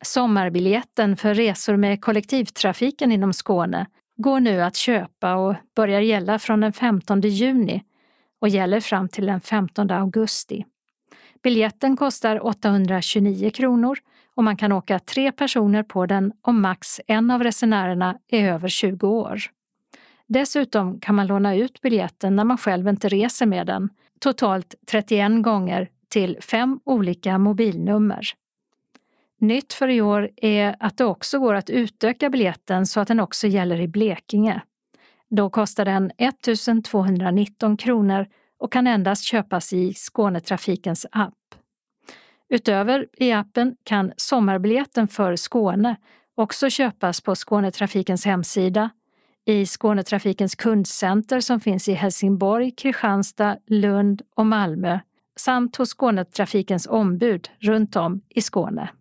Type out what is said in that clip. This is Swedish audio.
Sommarbiljetten för resor med kollektivtrafiken inom Skåne går nu att köpa och börjar gälla från den 15 juni och gäller fram till den 15 augusti. Biljetten kostar 829 kronor och man kan åka 3 personer på den om max en av resenärerna är över 20 år. Dessutom kan man låna ut biljetten när man själv inte reser med den, totalt 31 gånger till 5 olika mobilnummer. Nytt för i år är att det också går att utöka biljetten så att den också gäller i Blekinge. Då kostar den 1 219 kronor och kan endast köpas i Skånetrafikens app. Utöver i appen kan sommarbiljetten för Skåne också köpas på Skånetrafikens hemsida, i Skånetrafikens kundcenter som finns i Helsingborg, Kristianstad, Lund och Malmö samt hos Skånetrafikens ombud runt om i Skåne.